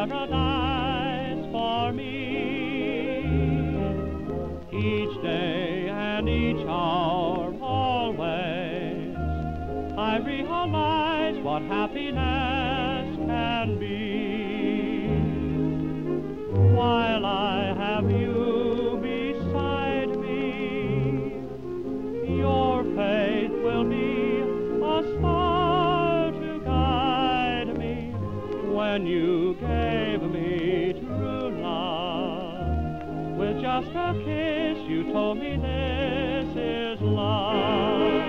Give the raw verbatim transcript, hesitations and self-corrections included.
paradise for me. Each day and each hour, always, I realize what happiness can be. While I have you beside me, your faith will be a star to guide me. When you gave me true love, with just a kiss you told me this is love.